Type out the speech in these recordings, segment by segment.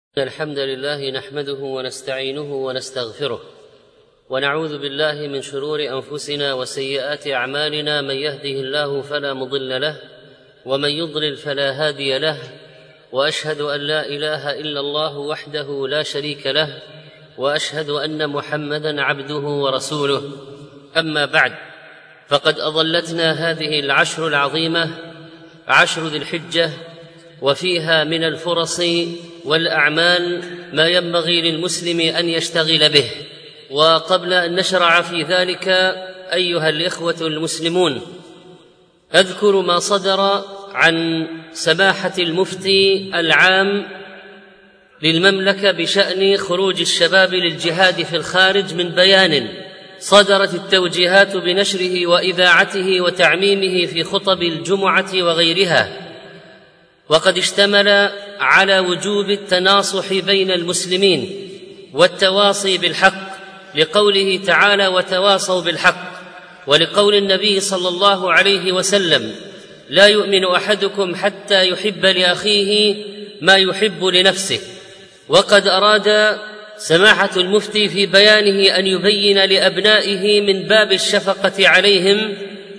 الحمد لله نحمده ونستعينه ونستغفره ونعوذ بالله من شرور أنفسنا وسيئات أعمالنا. من يهده الله فلا مضل له ومن يضلل فلا هادي له، وأشهد أن لا إله إلا الله وحده لا شريك له، وأشهد أن محمدًا عبده ورسوله. أما بعد، فقد أظلتنا هذه العشر العظيمة، عشر ذي الحجة، وفيها من الفرص والأعمال ما ينبغي للمسلم أن يشتغل به. وقبل أن نشرع في ذلك أيها الإخوة المسلمون، أذكر ما صدر عن سماحة المفتي العام للمملكة بشأن خروج الشباب للجهاد في الخارج من بيان صدرت التوجيهات بنشره وإذاعته وتعميمه في خطب الجمعة وغيرها، وقد اشتمل على وجوب التناصح بين المسلمين والتواصي بالحق، لقوله تعالى: وتواصوا بالحق، ولقول النبي صلى الله عليه وسلم: لا يؤمن أحدكم حتى يحب لأخيه ما يحب لنفسه. وقد أراد سماحة المفتي في بيانه أن يبين لأبنائه من باب الشفقة عليهم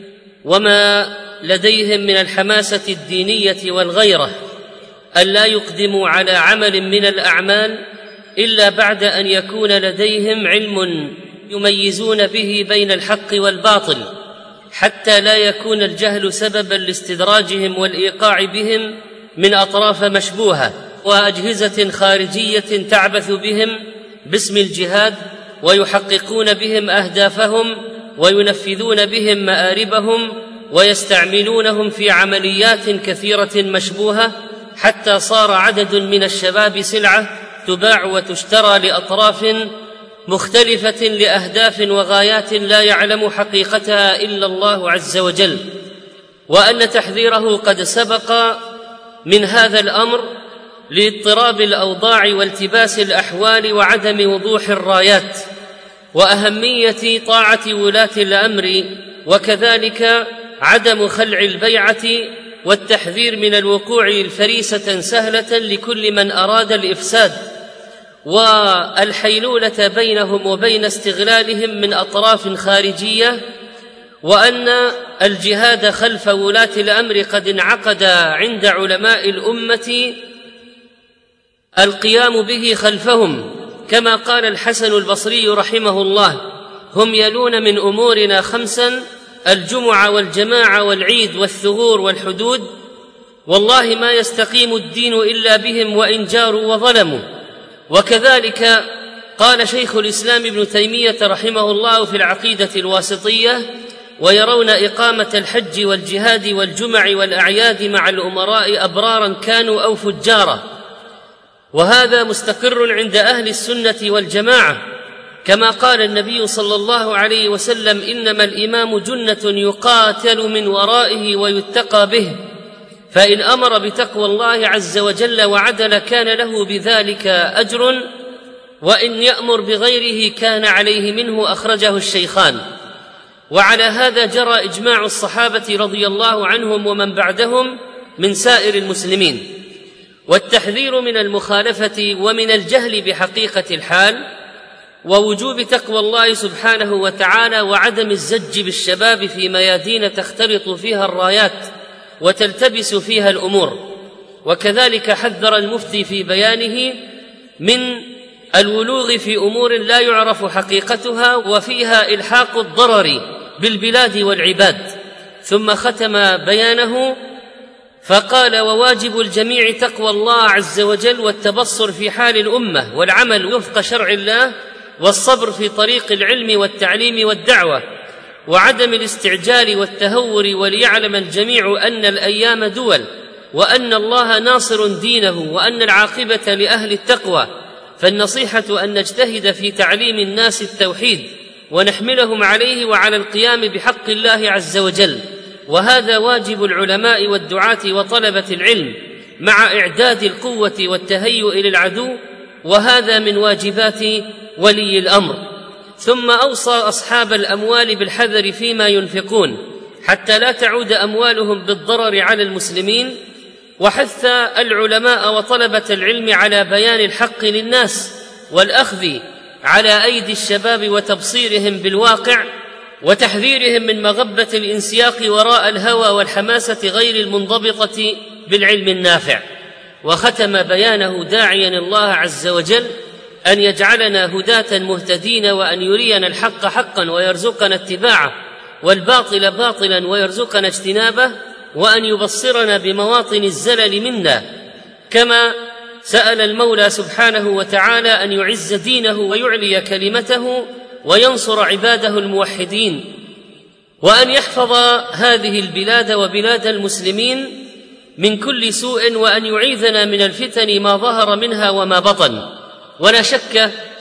وما لديهم من الحماسة الدينية والغيرة أن لا يقدموا على عمل من الأعمال إلا بعد أن يكون لديهم علم يميزون به بين الحق والباطل، حتى لا يكون الجهل سببا لاستدراجهم والإيقاع بهم من أطراف مشبوهة وأجهزة خارجية تعبث بهم باسم الجهاد، ويحققون بهم أهدافهم وينفذون بهم مآربهم ويستعملونهم في عمليات كثيرة مشبوهة، حتى صار عدد من الشباب سلعة تباع وتشترى لأطراف مختلفة لأهداف وغايات لا يعلم حقيقتها إلا الله عز وجل. وأن تحذيره قد سبق من هذا الأمر لاضطراب الأوضاع والتباس الأحوال وعدم وضوح الرايات وأهمية طاعة ولاة الأمر، وكذلك عدم خلع البيعة والتحذير من الوقوع فريسة سهلة لكل من أراد الإفساد والحيلولة بينهم وبين استغلالهم من أطراف خارجية. وأن الجهاد خلف ولاة الأمر قد انعقد عند علماء الأمة القيام به خلفهم، كما قال الحسن البصري رحمه الله: هم يلون من أمورنا خمسا: الجمعة والجماعة والعيد والثغور والحدود، والله ما يستقيم الدين إلا بهم وإن جاروا وظلموا. وكذلك قال شيخ الإسلام ابن تيمية رحمه الله في العقيدة الواسطية: ويرون إقامة الحج والجهاد والجمع والأعياد مع الأمراء أبرارا كانوا أو فجارا. وهذا مستقر عند أهل السنة والجماعة، كما قال النبي صلى الله عليه وسلم: إنما الإمام جنة يقاتل من ورائه ويتقى به، فإن أمر بتقوى الله عز وجل وعدل كان له بذلك أجر، وإن يأمر بغيره كان عليه منه. أخرجه الشيخان. وعلى هذا جرى إجماع الصحابة رضي الله عنهم ومن بعدهم من سائر المسلمين. والتحذير من المخالفة ومن الجهل بحقيقة الحال ووجوب تقوى الله سبحانه وتعالى وعدم الزج بالشباب في ميادين تختلط فيها الرايات وتلتبس فيها الأمور. وكذلك حذر المفتي في بيانه من الولوغ في أمور لا يعرف حقيقتها وفيها إلحاق الضرر بالبلاد والعباد. ثم ختم بيانه فقال: وواجب الجميع تقوى الله عز وجل والتبصر في حال الأمة والعمل وفق شرع الله والصبر في طريق العلم والتعليم والدعوة وعدم الاستعجال والتهور، وليعلم الجميع أن الأيام دول، وأن الله ناصر دينه، وأن العاقبة لأهل التقوى. فالنصيحة أن نجتهد في تعليم الناس التوحيد ونحملهم عليه وعلى القيام بحق الله عز وجل، وهذا واجب العلماء والدعاة وطلبة العلم مع إعداد القوة والتهيؤ للعدو، وهذا من واجبات ولي الأمر. ثم أوصى أصحاب الأموال بالحذر فيما ينفقون حتى لا تعود أموالهم بالضرر على المسلمين، وحث العلماء وطلبة العلم على بيان الحق للناس والأخذ على أيدي الشباب وتبصيرهم بالواقع وتحذيرهم من مغبة الانسياق وراء الهوى والحماسة غير المنضبطة بالعلم النافع. وختم بيانه داعيا الله عز وجل أن يجعلنا هداة مهتدين، وأن يرينا الحق حقا ويرزقنا اتباعه، والباطل باطلا ويرزقنا اجتنابه، وأن يبصرنا بمواطن الزلل منا، كما سأل المولى سبحانه وتعالى أن يعز دينه ويعلي كلمته وينصر عباده الموحدين، وأن يحفظ هذه البلاد وبلاد المسلمين من كل سوء، وأن يعيذنا من الفتن ما ظهر منها وما بطن. ولا شك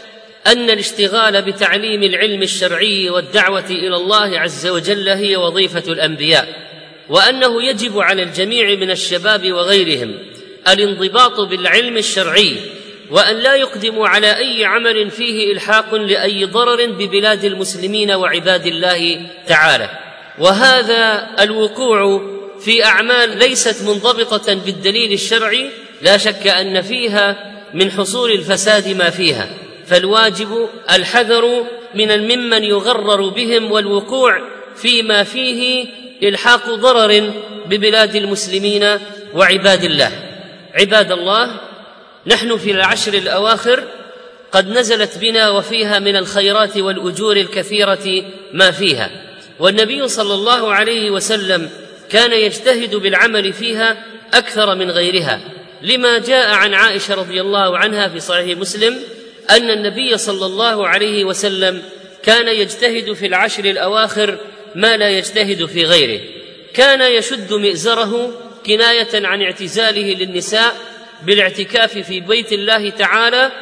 أن الاشتغال بتعليم العلم الشرعي والدعوة إلى الله عز وجل هي وظيفة الأنبياء، وأنه يجب على الجميع من الشباب وغيرهم الانضباط بالعلم الشرعي، وأن لا يقدموا على أي عمل فيه إلحاق لأي ضرر ببلاد المسلمين وعباد الله تعالى. وهذا الوقوع في أعمال ليست منضبطة بالدليل الشرعي لا شك أن فيها من حصول الفساد ما فيها، فالواجب الحذر ممن يغرر بهم والوقوع فيما فيه إلحاق ضرر ببلاد المسلمين وعباد الله. عباد الله، نحن في العشر الأواخر قد نزلت بنا وفيها من الخيرات والأجور الكثيرة ما فيها، والنبي صلى الله عليه وسلم كان يجتهد بالعمل فيها أكثر من غيرها، لما جاء عن عائشة رضي الله عنها في صحيح مسلم أن النبي صلى الله عليه وسلم كان يجتهد في العشر الأواخر ما لا يجتهد في غيره. كان يشد مئزره كناية عن اعتزاله للنساء بالاعتكاف في بيت الله تعالى،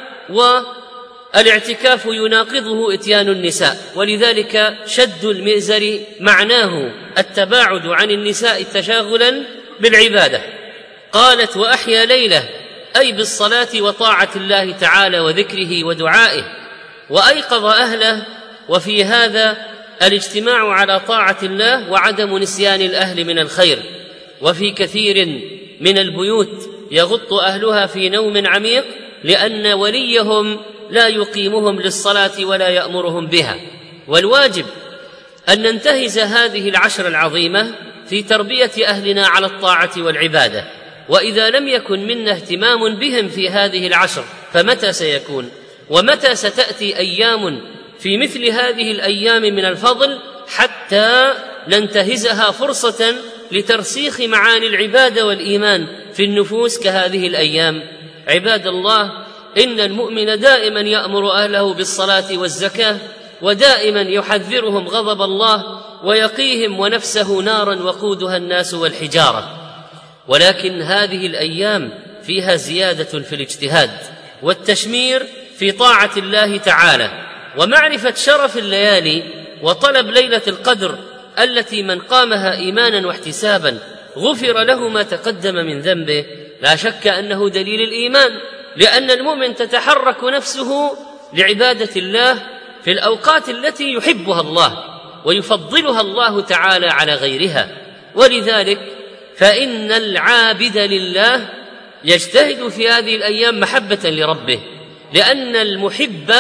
والاعتكاف يناقضه إتيان النساء، ولذلك شد المئزر معناه التباعد عن النساء تشاغلا بالعبادة. قالت: وأحيا ليلة، أي بالصلاة وطاعة الله تعالى وذكره ودعائه، وأيقظ أهله، وفي هذا الاجتماع على طاعة الله وعدم نسيان الأهل من الخير. وفي كثير من البيوت يغط أهلها في نوم عميق لأن وليهم لا يقيمهم للصلاة ولا يأمرهم بها. والواجب أن ننتهز هذه العشر العظيمة في تربية أهلنا على الطاعة والعبادة، وإذا لم يكن منا اهتمام بهم في هذه العشر فمتى سيكون؟ ومتى ستأتي أيام في مثل هذه الأيام من الفضل حتى ننتهزها فرصة لترسيخ معاني العبادة والإيمان في النفوس كهذه الأيام؟ عباد الله، إن المؤمن دائما يأمر أهله بالصلاة والزكاة، ودائما يحذرهم غضب الله ويقيهم ونفسه نارا وقودها الناس والحجارة. ولكن هذه الأيام فيها زيادة في الاجتهاد والتشمير في طاعة الله تعالى، ومعرفة شرف الليالي وطلب ليلة القدر التي من قامها إيمانا واحتسابا غفر له ما تقدم من ذنبه. لا شك أنه دليل الإيمان، لأن المؤمن تتحرك نفسه لعبادة الله في الأوقات التي يحبها الله ويفضلها الله تعالى على غيرها. ولذلك فإن العابد لله يجتهد في هذه الأيام محبة لربه، لأن المحب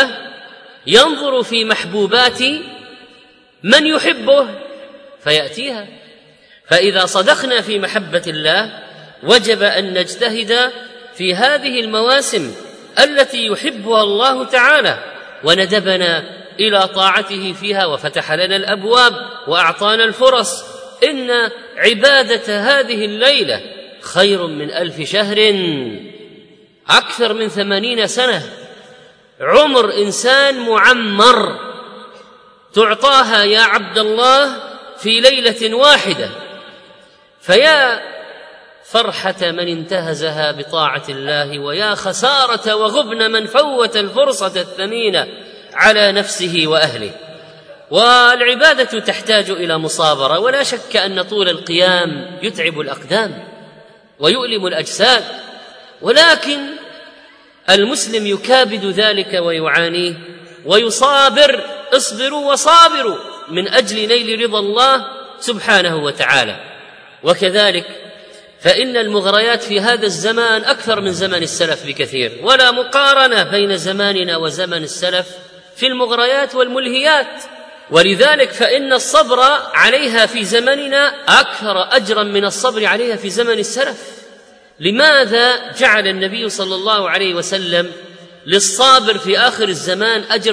ينظر في محبوبات من يحبه فيأتيها. فإذا صدقنا في محبة الله وجب أن نجتهد في هذه المواسم التي يحبها الله تعالى، وندبنا إلى طاعته فيها وفتح لنا الأبواب وأعطانا الفرص. إن عبادة هذه الليلة خير من 1000 شهر، أكثر من 80 سنة، عمر إنسان معمر تعطاها يا عبد الله في ليلة واحدة. فيا فرحة من انتهزها بطاعة الله، ويا خسارة وغبن من فوت الفرصة الثمينة على نفسه وأهله. والعبادة تحتاج إلى مصابرة، ولا شك أن طول القيام يتعب الأقدام ويؤلم الأجساد، ولكن المسلم يكابد ذلك ويعانيه ويصابر. اصبروا وصابروا من أجل نيل رضا الله سبحانه وتعالى. وكذلك فإن المغريات في هذا الزمان أكثر من زمن السلف بكثير، ولا مقارنة بين زماننا وزمن السلف في المغريات والملهيات. ولذلك فإن الصبر عليها في زمننا أكثر أجرا من الصبر عليها في زمن السلف. لماذا جعل النبي صلى الله عليه وسلم للصابر في آخر الزمان أجر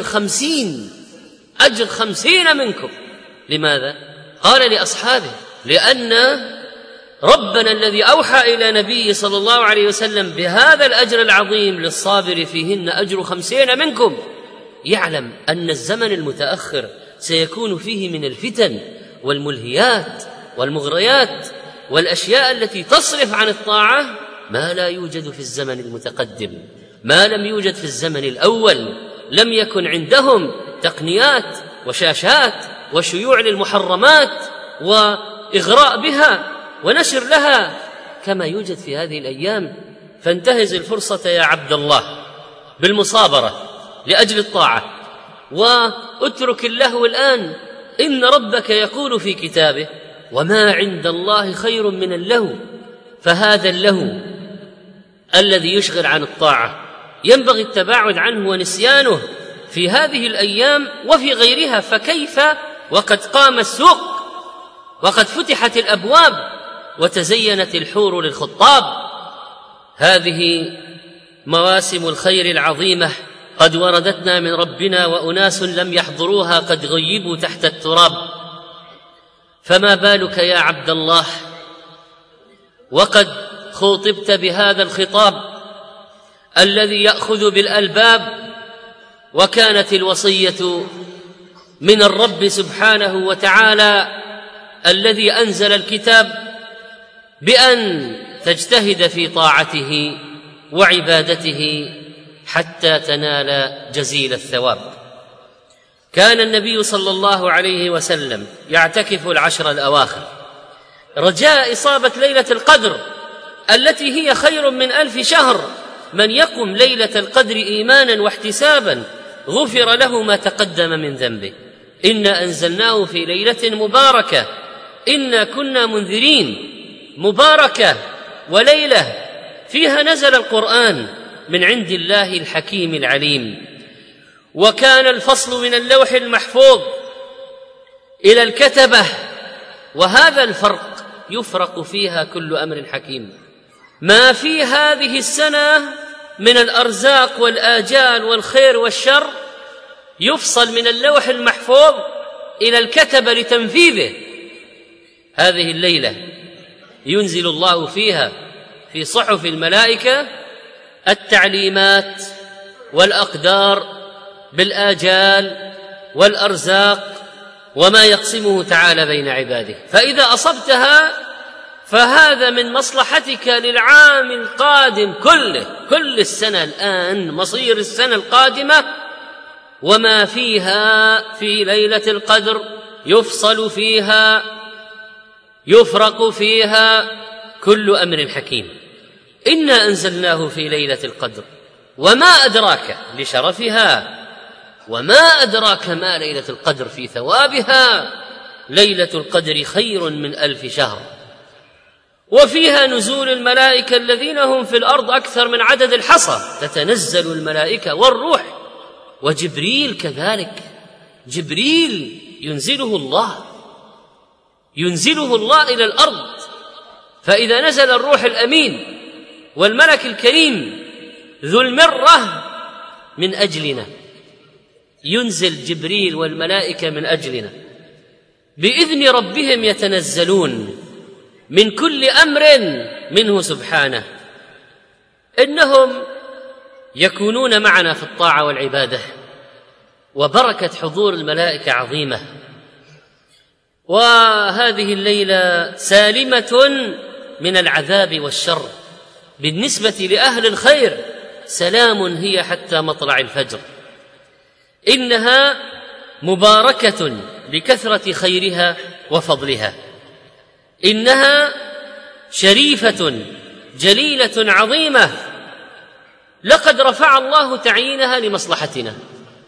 50 منكم؟ لماذا؟ قال لأصحابه: لأن ربنا الذي أوحى إلى نبيه صلى الله عليه وسلم بهذا الأجر العظيم للصابر فيهن أجر 50 منكم، يعلم أن الزمن المتأخر سيكون فيه من الفتن والملهيات والمغريات والأشياء التي تصرف عن الطاعة ما لا يوجد في الزمن المتقدم، ما لم يوجد في الزمن الأول. لم يكن عندهم تقنيات وشاشات وشيوع للمحرمات وإغراء بها ونشر لها كما يوجد في هذه الأيام. فانتهز الفرصة يا عبد الله بالمصابرة لأجل الطاعة، واترك اللهو الآن. إن ربك يقول في كتابه: وما عند الله خير من اللهو. فهذا اللهو الذي يشغل عن الطاعة ينبغي التباعد عنه ونسيانه في هذه الأيام وفي غيرها. فكيف وقد قام السوق وقد فتحت الأبواب وتزينت الحور للخطاب؟ هذه مواسم الخير العظيمة قد وردتنا من ربنا، وأناس لم يحضروها قد غيبوا تحت التراب. فما بالك يا عبد الله وقد خوطبت بهذا الخطاب الذي يأخذ بالألباب، وكانت الوصية من الرب سبحانه وتعالى الذي أنزل الكتاب بأن تجتهد في طاعته وعبادته حتى تنال جزيل الثواب. كان النبي صلى الله عليه وسلم يعتكف العشر الأواخر رجاء إصابة ليلة القدر التي هي خير من 1000 شهر. من يقم ليلة القدر إيمانا واحتسابا غفر له ما تقدم من ذنبه. إنا أنزلناه في ليلة مباركة إنا كنا منذرين. مباركة وليلة فيها نزل القرآن من عند الله الحكيم العليم. وكان الفصل من اللوح المحفوظ إلى الكتبة، وهذا الفرق يفرق فيها كل أمر حكيم. ما في هذه السنة من الأرزاق والآجال والخير والشر يفصل من اللوح المحفوظ إلى الكتبة لتنفيذه. هذه الليلة ينزل الله فيها في صحف الملائكة التعليمات والأقدار بالآجال والأرزاق وما يقسمه تعالى بين عباده. فإذا أصبتها فهذا من مصلحتك للعام القادم كله، كل السنة الآن مصير السنة القادمة. وما فيها في ليلة القدر يفصل فيها يفرق فيها كل أمر حكيم. إنا أنزلناه في ليلة القدر وما أدراك لشرفها، وما أدراك ما ليلة القدر في ثوابها. ليلة القدر خير من 1000 شهر. وفيها نزول الملائكة الذين هم في الأرض أكثر من عدد الحصى. تتنزل الملائكة والروح وجبريل كذلك. جبريل ينزله الله إلى الأرض. فإذا نزل الروح الأمين والملك الكريم ذو المرة من أجلنا، ينزل جبريل والملائكة من أجلنا بإذن ربهم يتنزلون من كل أمر منه سبحانه. إنهم يكونون معنا في الطاعة والعبادة، وبركة حضور الملائكة عظيمة. وهذه الليلة سالمة من العذاب والشر بالنسبة لأهل الخير. سلام هي حتى مطلع الفجر. إنها مباركة لكثرة خيرها وفضلها. إنها شريفة جليلة عظيمة. لقد رفع الله تعيينها لمصلحتنا،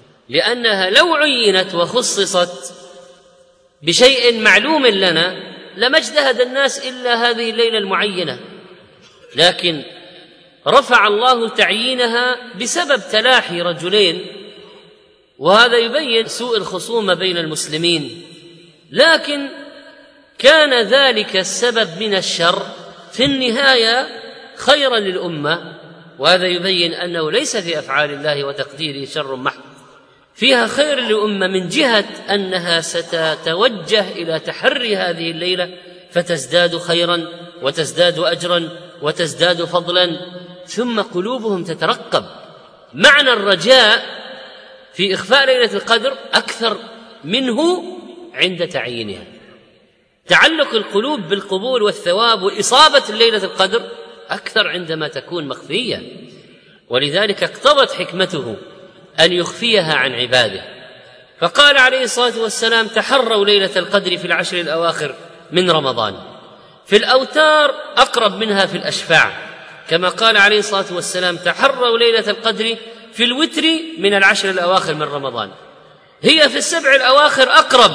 لأنها لو عينت وخصصت بشيء معلوم لنا لما اجتهد الناس إلا هذه الليلة المعينة، لكن رفع الله تعيينها بسبب تلاحي رجلين، وهذا يبين سوء الخصومة بين المسلمين، لكن كان ذلك السبب من الشر في النهاية خيرا للأمة، وهذا يبين أنه ليس في أفعال الله وتقديره شر محض، فيها خير للأمة من جهة أنها ستتوجه إلى تحري هذه الليلة فتزداد خيرا وتزداد أجرا وتزداد فضلا، ثم قلوبهم تترقب. معنى الرجاء في إخفاء ليلة القدر أكثر منه عند تعيينها. تعلق القلوب بالقبول والثواب وإصابة ليلة القدر أكثر عندما تكون مخفية، ولذلك اقتضت حكمته أن يخفيها عن عباده، فقال عليه الصلاة والسلام: تحروا ليلة القدر في العشر الأواخر من رمضان، في الأوتار أقرب منها في الأشفاع، كما قال عليه الصلاة والسلام: تحروا ليلة القدر في الوتر من العشر الأواخر من رمضان، هي في السبع الأواخر أقرب،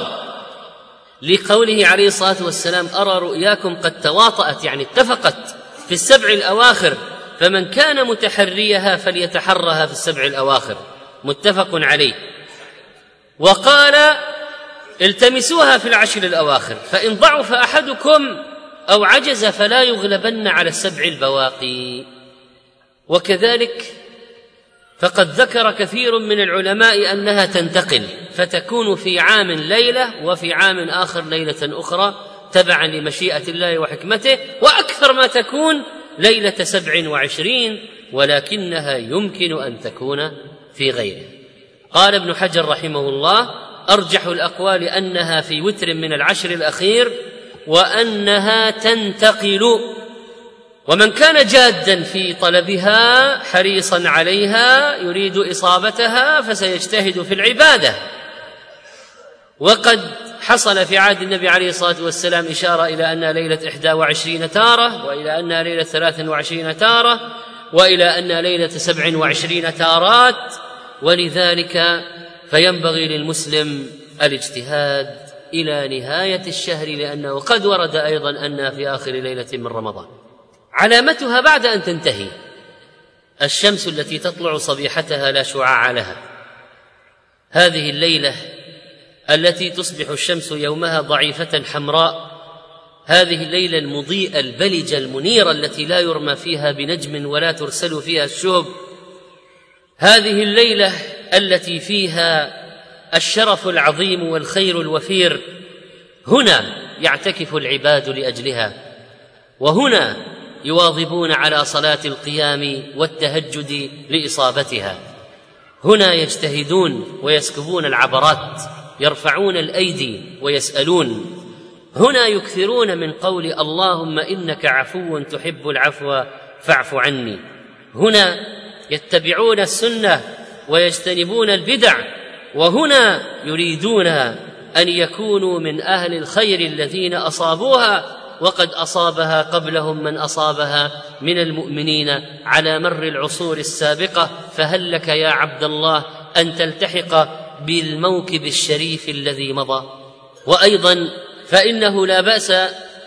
لقوله عليه الصلاة والسلام: أرى رؤياكم قد تواطأت، يعني اتفقت في السبع الأواخر، فمن كان متحريها فليتحرها في السبع الأواخر، متفق عليه. وقال: التمسوها في العشر الأواخر، فإن ضعف أحدكم أو عجز فلا يغلبن على السبع البواقي. وكذلك فقد ذكر كثير من العلماء أنها تنتقل، فتكون في عام ليلة وفي عام آخر ليلة أخرى تبعا لمشيئة الله وحكمته، وأكثر ما تكون ليلة 27، ولكنها يمكن أن تكون في غيره. قال ابن حجر رحمه الله: أرجح الأقوال أنها في وتر من العشر الأخير، وأنها تنتقل، ومن كان جادا في طلبها حريصا عليها يريد إصابتها فسيجتهد في العبادة. وقد حصل في عهد النبي عليه الصلاة والسلام إشارة إلى أنها ليلة 21 تارة، وإلى أنها ليلة 23 تارة، وإلى أنها ليلة 27 تارات، ولذلك فينبغي للمسلم الاجتهاد إلى نهاية الشهر، لأنه قد ورد أيضا أنها في آخر ليلة من رمضان. علامتها بعد أن تنتهي الشمس التي تطلع صبيحتها لا شعاع لها، هذه الليلة التي تصبح الشمس يومها ضعيفة حمراء، هذه الليلة المضيئة البلجة المنيرة التي لا يرمى فيها بنجم ولا ترسل فيها الشهب، هذه الليلة التي فيها الشرف العظيم والخير الوفير، هنا يعتكف العباد لأجلها، وهنا يواظبون على صلاة القيام والتهجد لإصابتها، هنا يجتهدون ويسكبون العبرات، يرفعون الأيدي ويسألون، هنا يكثرون من قول اللهم إنك عفو تحب العفو فاعف عني، هنا يتبعون السنة ويجتنبون البدع، وهنا يريدون أن يكونوا من أهل الخير الذين أصابوها وقد أصابها قبلهم من أصابها من المؤمنين على مر العصور السابقة، فهل لك يا عبد الله أن تلتحق بالموكب الشريف الذي مضى. وأيضا فإنه لا بأس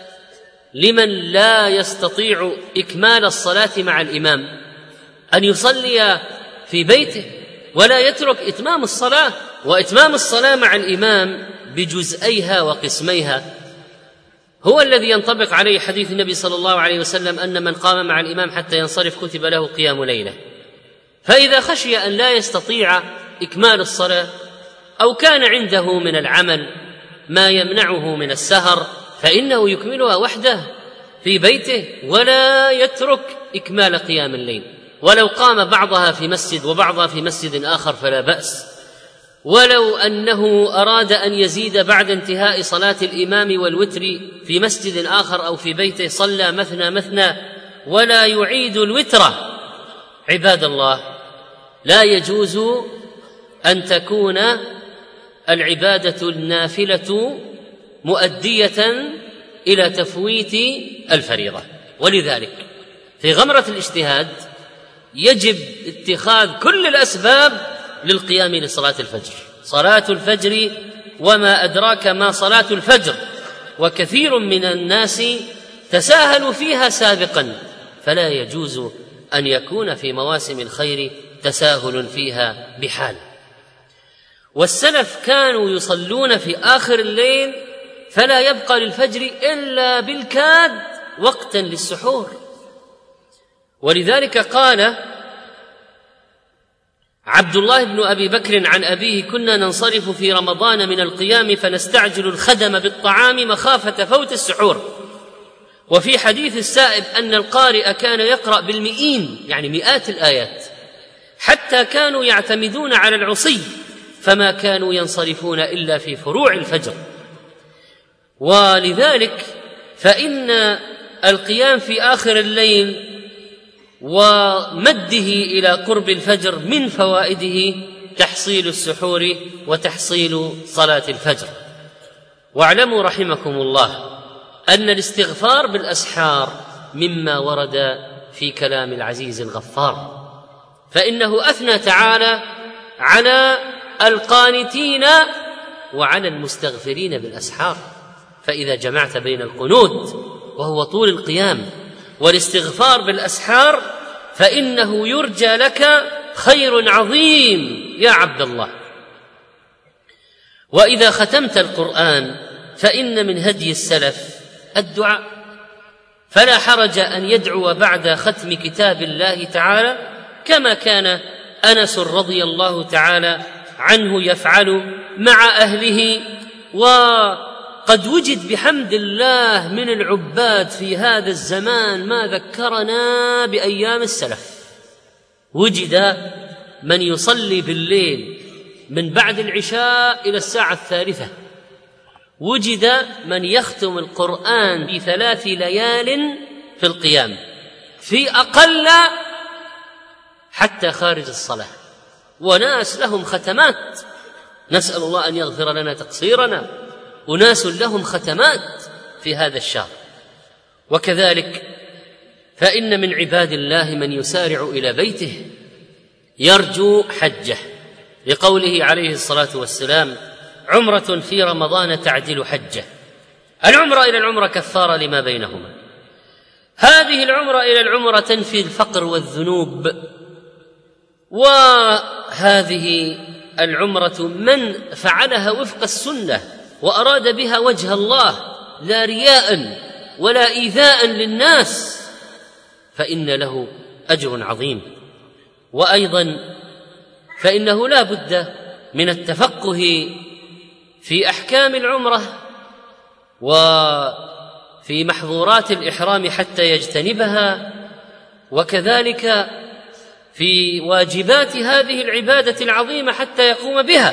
لمن لا يستطيع إكمال الصلاة مع الإمام أن يصلي في بيته ولا يترك إتمام الصلاة، وإتمام الصلاة مع الإمام بجزئيها وقسميها هو الذي ينطبق عليه حديث النبي صلى الله عليه وسلم أن من قام مع الإمام حتى ينصرف كتب له قيام ليلة. فإذا خشي أن لا يستطيع إكمال الصلاة أو كان عنده من العمل ما يمنعه من السهر فإنه يكملها وحده في بيته ولا يترك إكمال قيام الليل، ولو قام بعضها في مسجد وبعضها في مسجد آخر فلا بأس، ولو أنه أراد أن يزيد بعد انتهاء صلاة الإمام والوتر في مسجد آخر أو في بيته صلى مثنى مثنى ولا يعيد الوتر. عباد الله، لا يجوز أن تكون العبادة النافلة مؤدية إلى تفويت الفريضة، ولذلك في غمرة الاجتهاد يجب اتخاذ كل الأسباب للقيام لصلاة الفجر. صلاة الفجر وما أدراك ما صلاة الفجر، وكثير من الناس تساهلوا فيها سابقا، فلا يجوز أن يكون في مواسم الخير تساهل فيها بحال. والسلف كانوا يصلون في آخر الليل فلا يبقى للفجر إلا بالكاد وقتا للسحور. ولذلك قال عبد الله بن أبي بكر عن أبيه: كنا ننصرف في رمضان من القيام فنستعجل الخدم بالطعام مخافة فوت السحور. وفي حديث السائب أن القارئ كان يقرأ بالمئين، يعني مئات الآيات، حتى كانوا يعتمدون على العصي، فما كانوا ينصرفون إلا في فروع الفجر. ولذلك فإن القيام في آخر الليل ومده إلى قرب الفجر من فوائده تحصيل السحور وتحصيل صلاة الفجر. واعلموا رحمكم الله أن الاستغفار بالأسحار مما ورد في كلام العزيز الغفار، فإنه أثنى تعالى على القانتين وعلى المستغفرين بالأسحار. فإذا جمعت بين القنوت وهو طول القيام والاستغفار بالأسحار فإنه يرجى لك خير عظيم يا عبد الله. وإذا ختمت القرآن فإن من هدي السلف الدعاء، فلا حرج أن يدعو بعد ختم كتاب الله تعالى كما كان أنس رضي الله تعالى عنه يفعل مع أهله. وقد وجد بحمد الله من العباد في هذا الزمان ما ذكرنا بأيام السلف. وجد من يصلي بالليل من بعد العشاء إلى الساعة 3، وجد من يختم القرآن في 3 ليال في القيام، في أقل حتى خارج الصلاة، وناس لهم ختمات، نسأل الله أن يغفر لنا تقصيرنا، وناس لهم ختمات في هذا الشهر. وكذلك فإن من عباد الله من يسارع إلى بيته يرجو حجه، لقوله عليه الصلاة والسلام: عمرة في رمضان تعدل حجة. العمرة إلى العمرة كفارة لما بينهما. هذه العمرة إلى العمرة تنفي الفقر والذنوب، وهذه العمرة من فعلها وفق السنة وأراد بها وجه الله لا رياء ولا إيذاء للناس فإن له أجر عظيم. وأيضا فإنه لا بد من التفقه في أحكام العمرة وفي محظورات الإحرام حتى يجتنبها، وكذلك في واجبات هذه العبادة العظيمة حتى يقوم بها.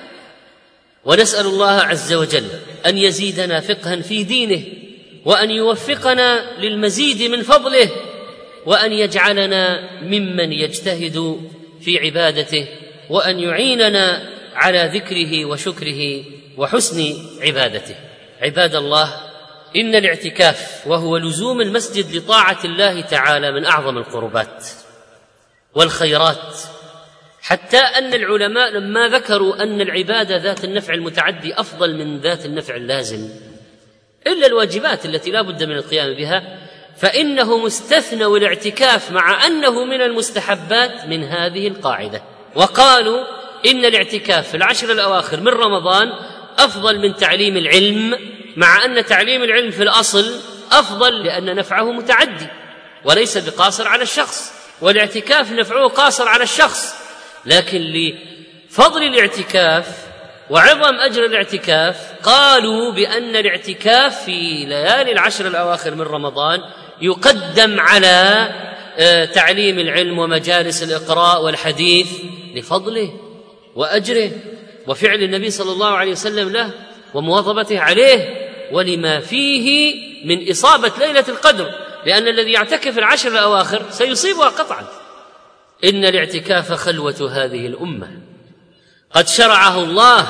ونسأل الله عز وجل أن يزيدنا فقها في دينه، وأن يوفقنا للمزيد من فضله، وأن يجعلنا ممن يجتهد في عبادته، وأن يعيننا على ذكره وشكره وحسن عبادته. عباد الله، إن الاعتكاف وهو لزوم المسجد لطاعة الله تعالى من أعظم القربات والخيرات، حتى أن العلماء لما ذكروا أن العبادة ذات النفع المتعدي أفضل من ذات النفع اللازم إلا الواجبات التي لا بد من القيام بها، فإنه مستثنى الاعتكاف مع أنه من المستحبات من هذه القاعدة. وقالوا إن الاعتكاف في العشر الأواخر من رمضان أفضل من تعليم العلم، مع أن تعليم العلم في الأصل أفضل لأن نفعه متعدي وليس بقاصر على الشخص، والاعتكاف نفعه قاصر على الشخص. لكن لفضل الاعتكاف وعظم أجر الاعتكاف قالوا بأن الاعتكاف في ليالي العشر الأواخر من رمضان يقدم على تعليم العلم ومجالس الإقراء والحديث لفضله وأجره وفعل النبي صلى الله عليه وسلم له ومواظبته عليه، ولما فيه من إصابة ليلة القدر، لأن الذي يعتكف العشر الأواخر سيصيبها قطعا. إن الاعتكاف خلوة هذه الأمة قد شرعه الله.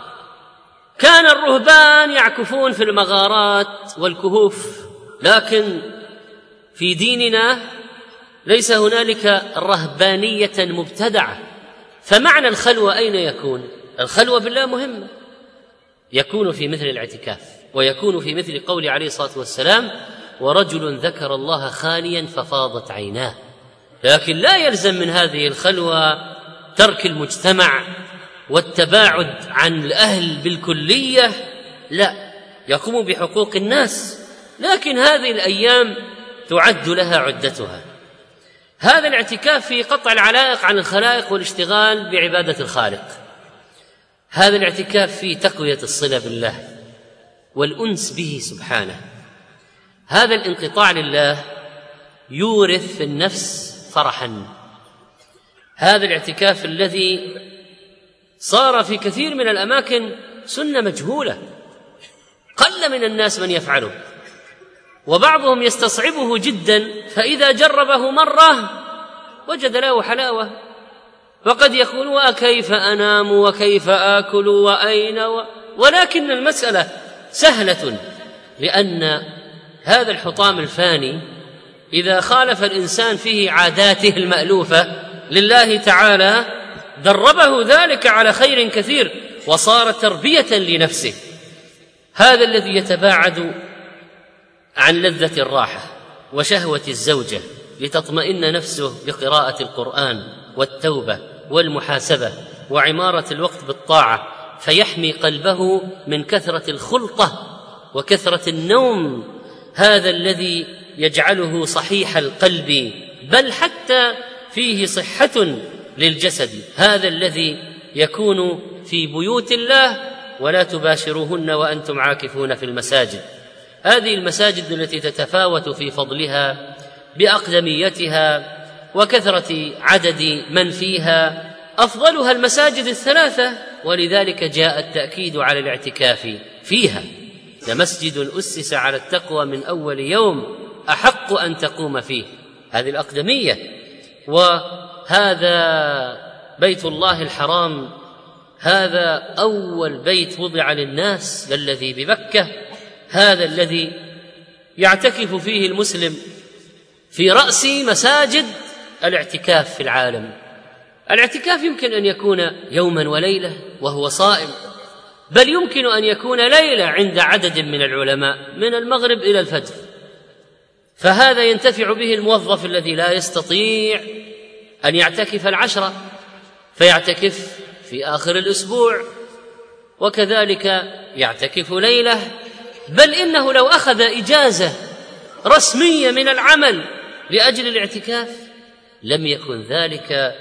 كان الرهبان يعكفون في المغارات والكهوف، لكن في ديننا ليس هنالك رهبانية مبتدعة. فمعنى الخلوة أين يكون؟ الخلوة بالله مهمة، يكون في مثل الاعتكاف. ويكون في مثل قول عليه الصلاة والسلام: ورجل ذكر الله خاليا ففاضت عيناه. لكن لا يلزم من هذه الخلوة ترك المجتمع والتباعد عن الأهل بالكلية، لا، يقوم بحقوق الناس، لكن هذه الأيام تعد لها عدتها. هذا الاعتكاف في قطع العلائق عن الخلائق والاشتغال بعبادة الخالق، هذا الاعتكاف في تقوية الصلة بالله والأنس به سبحانه. هذا الانقطاع لله يورث في النفس فرحا. هذا الاعتكاف الذي صار في كثير من الأماكن سنة مجهولة، قل من الناس من يفعله، وبعضهم يستصعبه جدا، فإذا جربه مرة وجد له حلاوة، وقد يقول: وكيف أنام وكيف آكل وأين ولكن المسألة سهلة، لأن هذا الحطام الفاني إذا خالف الإنسان فيه عاداته المألوفة لله تعالى دربه ذلك على خير كثير وصار تربية لنفسه. هذا الذي يتباعد عن لذة الراحة وشهوة الزوجة لتطمئن نفسه بقراءة القرآن والتوبة والمحاسبة وعمارة الوقت بالطاعة، فيحمي قلبه من كثرة الخلطة وكثرة النوم، هذا الذي يجعله صحيح القلب، بل حتى فيه صحة للجسد. هذا الذي يكون في بيوت الله: ولا تباشروهن وأنتم عاكفون في المساجد. هذه المساجد التي تتفاوت في فضلها بأقدميتها وكثرة عدد من فيها، أفضلها المساجد الثلاثة، ولذلك جاء التأكيد على الاعتكاف فيها: لمسجد أسس على التقوى من أول يوم أحق أن تقوم فيه. هذه الأقدمية. وهذا بيت الله الحرام، هذا أول بيت وضع للناس، الذي بمكة، هذا الذي يعتكف فيه المسلم في رأس مساجد الاعتكاف في العالم. الاعتكاف يمكن أن يكون يوما وليلة وهو صائم، بل يمكن أن يكون ليلة عند عدد من العلماء من المغرب إلى الفجر، فهذا ينتفع به الموظف الذي لا يستطيع أن يعتكف 10، فيعتكف في آخر الأسبوع، وكذلك يعتكف ليلة، بل إنه لو أخذ إجازة رسمية من العمل لأجل الاعتكاف لم يكن ذلك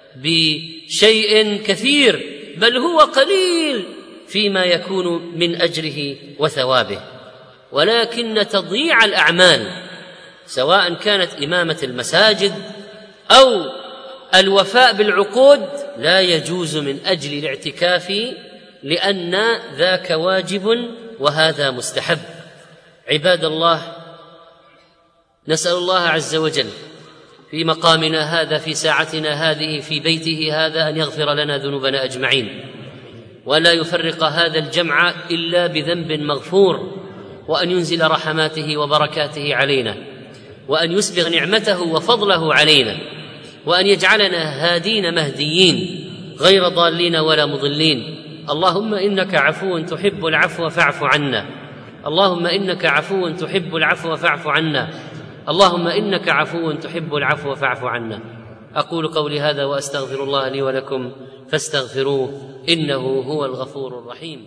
بشيء كثير، بل هو قليل فيما يكون من أجره وثوابه. ولكن تضييع الأعمال، سواء كانت إمامة المساجد أو الوفاء بالعقود، لا يجوز من أجل الاعتكاف، لأن ذاك واجب وهذا مستحب. عباد الله، نسأل الله عز وجل في مقامنا هذا، في ساعتنا هذه، في بيته هذا، أن يغفر لنا ذنوبنا أجمعين، ولا يفرق هذا الجمع إلا بذنب مغفور، وأن ينزل رحماته وبركاته علينا، وأن يسبغ نعمته وفضله علينا، وأن يجعلنا هادين مهديين غير ضالين ولا مضلين. اللهم إنك عفو تحب العفو فاعف عنا، اللهم إنك عفو تحب العفو فاعف عنا، اللهم إنك عفو تحب العفو فاعف عنا. أقول قولي هذا وأستغفر الله لي ولكم فاستغفروه إنه هو الغفور الرحيم.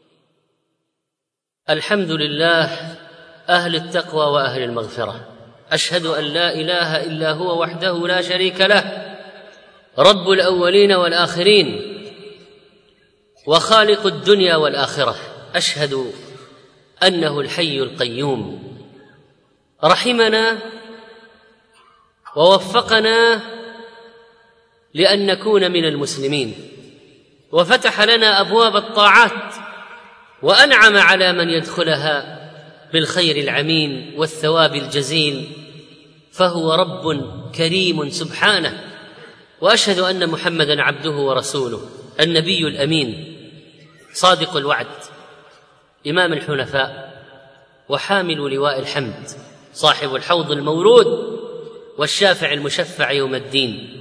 الحمد لله أهل التقوى وأهل المغفرة، أشهد أن لا إله إلا هو وحده لا شريك له، رب الأولين والآخرين وخالق الدنيا والآخرة. أشهد أنه الحي القيوم، رحمنا ووفقنا لأن نكون من المسلمين، وفتح لنا أبواب الطاعات، وأنعم على من يدخلها بالخير العميم والثواب الجزيل، فهو رب كريم سبحانه. وأشهد أن محمدًا عبده ورسوله، النبي الأمين، صادق الوعد، إمام الحنفاء، وحامل لواء الحمد، صاحب الحوض المورود والشافع المشفع يوم الدين،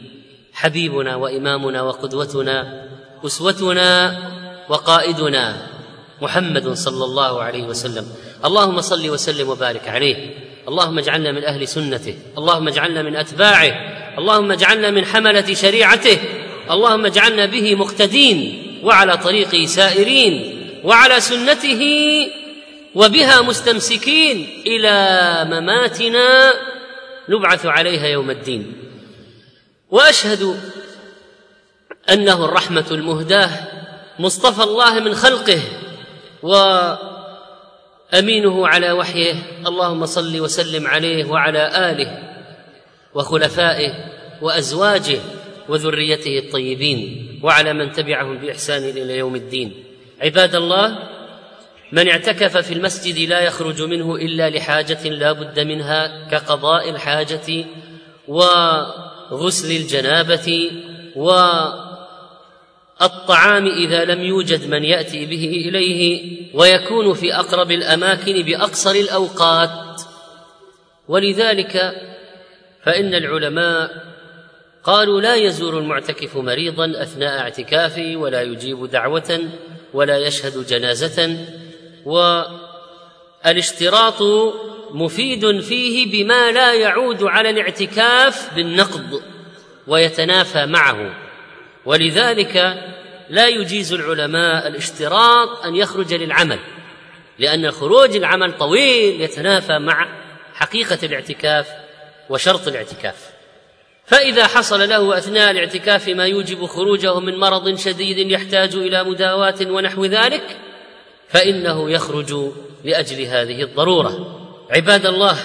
حبيبنا وإمامنا وقدوتنا، أسوتنا وقائدنا، محمد صلى الله عليه وسلم. اللهم صل وسلم وبارك عليه. اللهم اجعلنا من أهل سنته، اللهم اجعلنا من أتباعه، اللهم اجعلنا من حملة شريعته، اللهم اجعلنا به مقتدين وعلى طريقه سائرين وعلى سنته وبها مستمسكين إلى مماتنا نبعث عليها يوم الدين. وأشهد أنه الرحمة المهداة مصطفى الله من خلقه وأمينه على وحيه. اللهم صل وسلم عليه وعلى آله وخلفائه وأزواجه وذريته الطيبين وعلى من تبعهم بإحسان إلى يوم الدين. عباد الله، من اعتكف في المسجد لا يخرج منه إلا لحاجة لا بد منها كقضاء الحاجة وغسل الجنابة والطعام إذا لم يوجد من يأتي به إليه، ويكون في أقرب الأماكن بأقصر الأوقات. ولذلك فإن العلماء قالوا لا يزور المعتكف مريضا أثناء اعتكافه ولا يجيب دعوة ولا يشهد جنازة. والاشتراط مفيد فيه بما لا يعود على الاعتكاف بالنقض ويتنافى معه، ولذلك لا يجيز العلماء الاشتراط أن يخرج للعمل، لأن خروج العمل طويل يتنافى مع حقيقة الاعتكاف وشرط الاعتكاف. فإذا حصل له أثناء الاعتكاف ما يوجب خروجه من مرض شديد يحتاج إلى مداواة ونحو ذلك فإنه يخرج لأجل هذه الضرورة. عباد الله،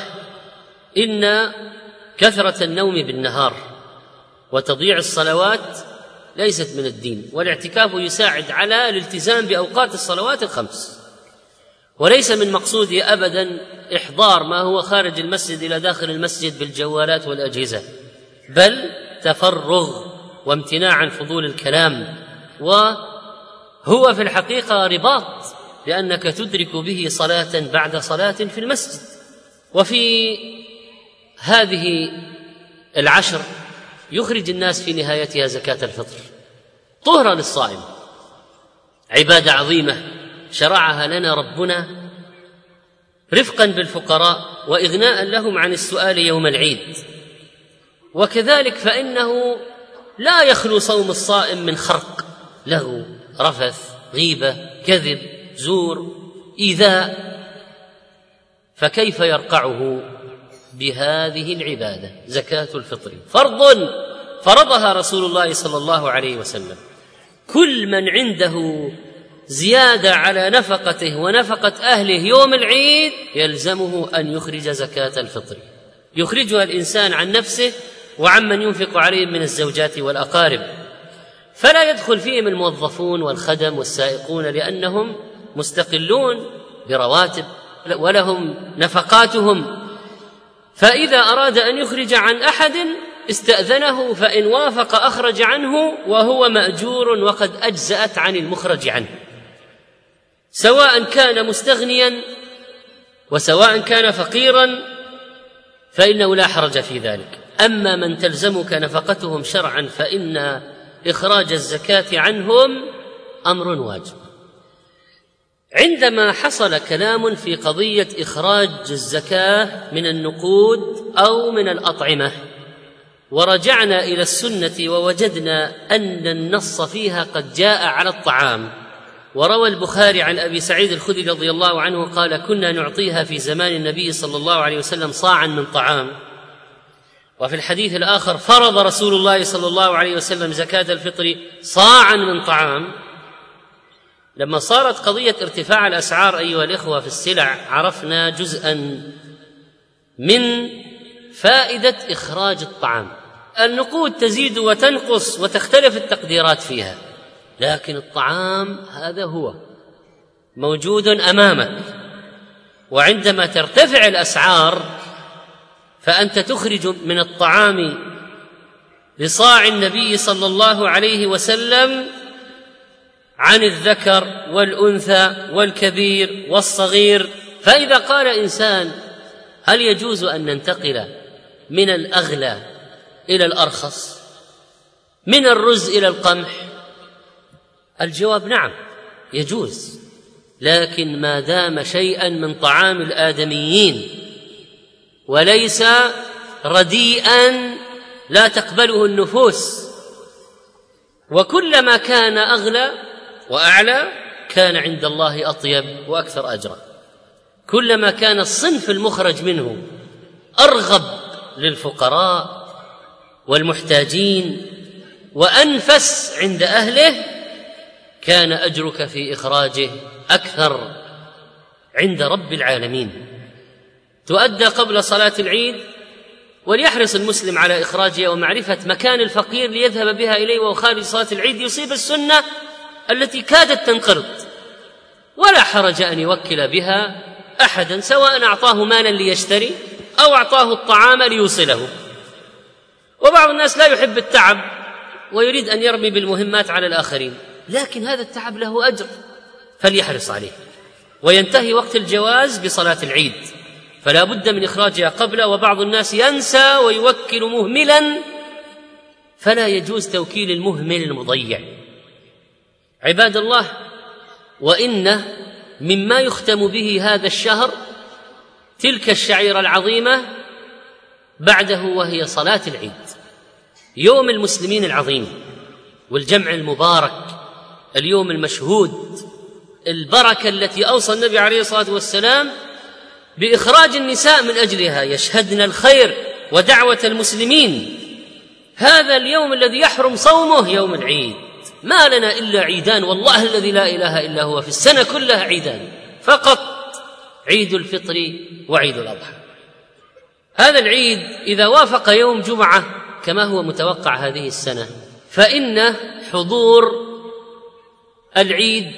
إن كثرة النوم بالنهار وتضييع الصلوات ليست من الدين، والاعتكاف يساعد على الالتزام بأوقات الصلوات الخمس، وليس من مقصوده أبدا إحضار ما هو خارج المسجد إلى داخل المسجد بالجوالات والأجهزة، بل تفرغ وامتناع عن فضول الكلام، وهو في الحقيقة رباط، لأنك تدرك به صلاة بعد صلاة في المسجد. وفي هذه العشر يخرج الناس في نهايتها زكاة الفطر طهرا للصائم، عبادة عظيمة شرعها لنا ربنا رفقا بالفقراء وإغناء لهم عن السؤال يوم العيد. وكذلك فإنه لا يخلو صوم الصائم من خرق، لغو، رفث، غيبة، كذب، زور، إيذاء، فكيف يرقعه بهذه العبادة؟ زكاة الفطر فرض فرضها رسول الله صلى الله عليه وسلم. كل من عنده زيادة على نفقته ونفقة أهله يوم العيد يلزمه أن يخرج زكاة الفطر، يخرجها الإنسان عن نفسه وعمن ينفق عليهم من الزوجات والأقارب، فلا يدخل فيهم الموظفون والخدم والسائقون لأنهم مستقلون برواتب ولهم نفقاتهم. فإذا أراد أن يخرج عن أحد استأذنه، فإن وافق أخرج عنه وهو مأجور وقد أجزأت عن المخرج عنه، سواء كان مستغنيا وسواء كان فقيرا فإنه لا حرج في ذلك. أما من تلزمك نفقتهم شرعا فإن إخراج الزكاة عنهم أمر واجب. عندما حصل كلام في قضية إخراج الزكاة من النقود أو من الأطعمة ورجعنا إلى السنة ووجدنا أن النص فيها قد جاء على الطعام، وروى البخاري عن أبي سعيد الخدري رضي الله عنه قال: كنا نعطيها في زمان النبي صلى الله عليه وسلم صاعا من طعام. وفي الحديث الآخر: فرض رسول الله صلى الله عليه وسلم زكاة الفطر صاعا من طعام. لما صارت قضية ارتفاع الأسعار أيها الإخوة في السلع عرفنا جزءا من فائدة إخراج الطعام. النقود تزيد وتنقص وتختلف التقديرات فيها، لكن الطعام هذا هو موجود أمامك، وعندما ترتفع الأسعار فأنت تخرج من الطعام لصاع النبي صلى الله عليه وسلم عن الذكر والأنثى والكبير والصغير. فإذا قال إنسان: هل يجوز أن ننتقل من الأغلى إلى الأرخص، من الرز إلى القمح؟ الجواب نعم، يجوز، لكن ما دام شيئا من طعام الآدميين وليس رديئا لا تقبله النفوس، وكلما كان أغلى وأعلى كان عند الله أطيب وأكثر أجرا، كلما كان الصنف المخرج منه أرغب للفقراء والمحتاجين وأنفس عند أهله كان أجرك في إخراجه أكثر عند رب العالمين. تؤدى قبل صلاة العيد، وليحرص المسلم على إخراجها ومعرفة مكان الفقير ليذهب بها إليه وهو خارج صلاة العيد، يصيب السنة التي كادت تنقرض، ولا حرج أن يوكل بها أحدا، سواء أعطاه مالا ليشتري أو أعطاه الطعام ليوصله. وبعض الناس لا يحب التعب ويريد أن يرمي بالمهمات على الآخرين، لكن هذا التعب له أجر فليحرص عليه. وينتهي وقت الجواز بصلاة العيد، فلا بد من إخراجها قبله، وبعض الناس ينسى ويوكل مهملا، فلا يجوز توكيل المهمل المضيع. عباد الله، وإن مما يختم به هذا الشهر تلك الشعيرة العظيمة بعده، وهي صلاة العيد، يوم المسلمين العظيم والجمع المبارك، اليوم المشهود، البركة التي أوصى النبي عليه الصلاة والسلام بإخراج النساء من أجلها، يشهدن الخير ودعوة المسلمين. هذا اليوم الذي يحرم صومه يوم العيد، ما لنا إلا عيدان، والله الذي لا إله إلا هو، في السنة كلها عيدان فقط، عيد الفطر وعيد الأضحى. هذا العيد إذا وافق يوم جمعة كما هو متوقع هذه السنة، فإن حضور العيد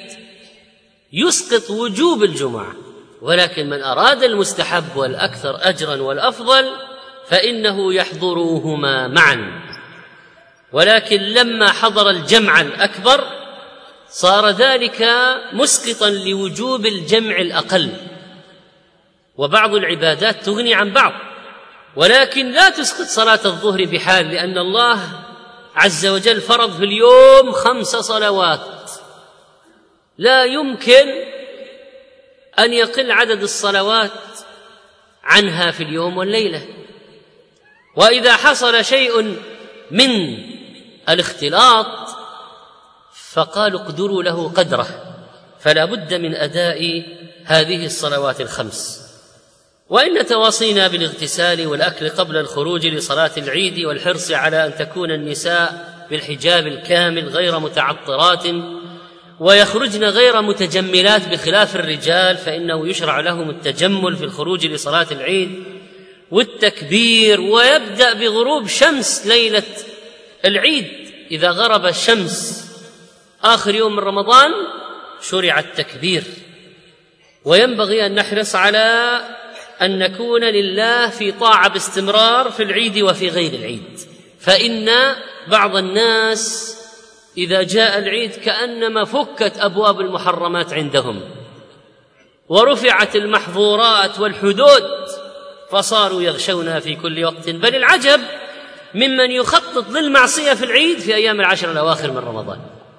يسقط وجوب الجمعة، ولكن من أراد المستحب والأكثر أجرا والأفضل فإنه يحضروهما معا. ولكن لما حضر الجمع الأكبر صار ذلك مسقطا لوجوب الجمع الأقل، وبعض العبادات تغني عن بعض، ولكن لا تسقط صلاة الظهر بحال، لأن الله عز وجل فرض في اليوم 5 صلوات، لا يمكن أن يقل عدد الصلوات عنها في اليوم والليلة. وإذا حصل شيء من الاختلاط فقالوا اقدروا له قدره، فلا بد من أداء هذه الصلوات ال5. وإن تواصينا بالاغتسال والأكل قبل الخروج لصلاة العيد، والحرص على أن تكون النساء بالحجاب الكامل غير متعطرات، ويخرجن غير متجملات بخلاف الرجال، فإنه يشرع لهم التجمل في الخروج لصلاة العيد والتكبير. ويبدأ بغروب شمس ليلة العيد، إذا غرب الشمس آخر يوم من رمضان شرع التكبير. وينبغي أن نحرص على أن نكون لله في طاعة باستمرار في العيد وفي غير العيد، فإن بعض الناس إذا جاء العيد كأنما فكت أبواب المحرمات عندهم ورفعت المحظورات والحدود، فصاروا يغشونها في كل وقت. بل العجب ممن يخطط للمعصية في العيد في أيام العشر الأواخر من رمضان،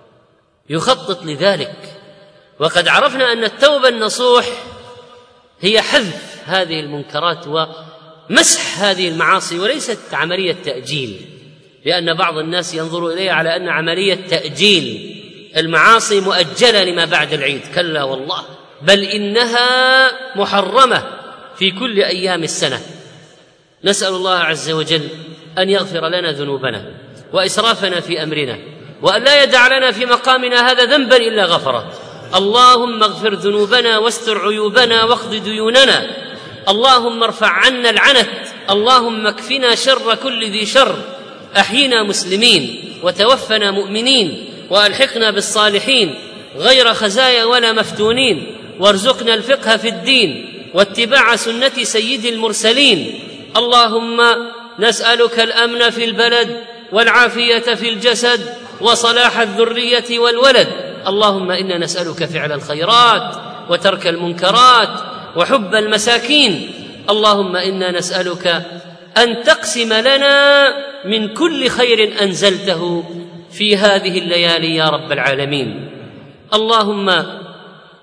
يخطط لذلك. وقد عرفنا أن التوبة النصوح هي حذف هذه المنكرات ومسح هذه المعاصي، وليست عملية تأجيل، لأن بعض الناس ينظر إليها على أن عملية تأجيل المعاصي مؤجلة لما بعد العيد. كلا والله، بل إنها محرمة في كل أيام السنة. نسأل الله عز وجل أن يغفر لنا ذنوبنا وإسرافنا في أمرنا، وأن لا يدع لنا في مقامنا هذا ذنبا إلا غفره. اللهم اغفر ذنوبنا واستر عيوبنا واقض ديوننا، اللهم ارفع عنا العنت، اللهم اكفنا شر كل ذي شر، أحينا مسلمين وتوفنا مؤمنين، وألحقنا بالصالحين غير خزايا ولا مفتونين، وارزقنا الفقه في الدين واتباع سنة سيد المرسلين. اللهم نسألك الأمن في البلد والعافية في الجسد وصلاح الذرية والولد. اللهم إنا نسألك فعل الخيرات وترك المنكرات وحب المساكين. اللهم إنا نسألك أن تقسم لنا من كل خير أنزلته في هذه الليالي يا رب العالمين. اللهم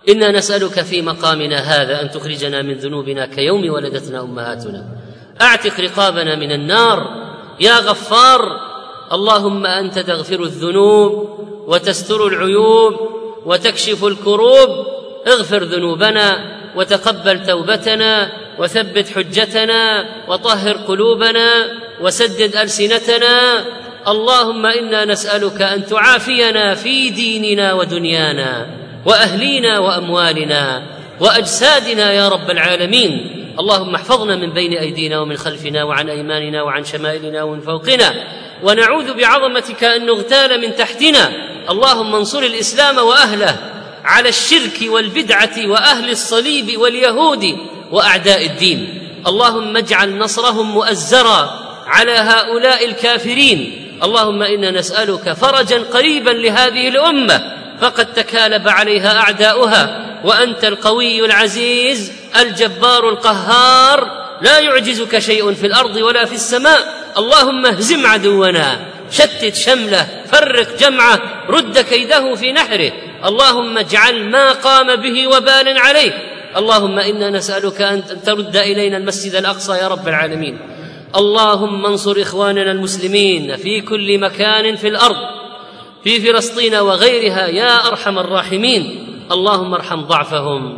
إنا نسألك في مقامنا هذا أن تخرجنا من ذنوبنا كيوم ولدتنا أمهاتنا. أعتق رقابنا من النار يا غفار. اللهم أنت تغفر الذنوب وتستر العيوب وتكشف الكروب. اغفر ذنوبنا وتقبل توبتنا وثبت حجتنا وطهر قلوبنا وسدد ألسنتنا. اللهم إنا نسألك أن تعافينا في ديننا ودنيانا وأهلينا وأموالنا وأجسادنا يا رب العالمين. اللهم احفظنا من بين أيدينا ومن خلفنا وعن أيماننا وعن شمائلنا ومن فوقنا، ونعوذ بعظمتك أن نغتال من تحتنا. اللهم انصر الإسلام وأهله على الشرك والبدعة وأهل الصليب واليهود وأعداء الدين. اللهم اجعل نصرهم مؤزرا على هؤلاء الكافرين. اللهم إنا نسألك فرجا قريبا لهذه الأمة فقد تكالب عليها أعداؤها، وأنت القوي العزيز الجبار القهار، لا يعجزك شيء في الأرض ولا في السماء. اللهم اهزم عدونا، شتت شمله، فرق جمعه، رد كيده في نحره. اللهم اجعل ما قام به وبال عليه. اللهم إنا نسألك أن ترد إلينا المسجد الأقصى يا رب العالمين. اللهم انصر إخواننا المسلمين في كل مكان في الأرض، في فلسطين وغيرها يا أرحم الراحمين. اللهم ارحم ضعفهم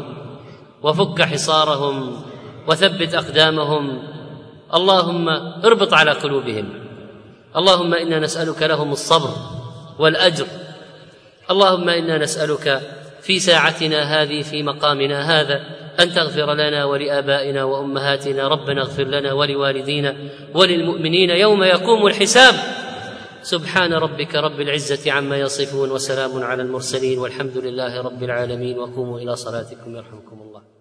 وفك حصارهم وثبت أقدامهم. اللهم اربط على قلوبهم. اللهم إنا نسألك لهم الصبر والأجر. اللهم إنا نسألك في ساعتنا هذه في مقامنا هذا أن تغفر لنا ولآبائنا وأمهاتنا. ربنا اغفر لنا ولوالدينا وللمؤمنين يوم يقوم الحساب. سبحان ربك رب العزة عما يصفون وسلام على المرسلين والحمد لله رب العالمين. وقوموا إلى صلاتكم يرحمكم الله.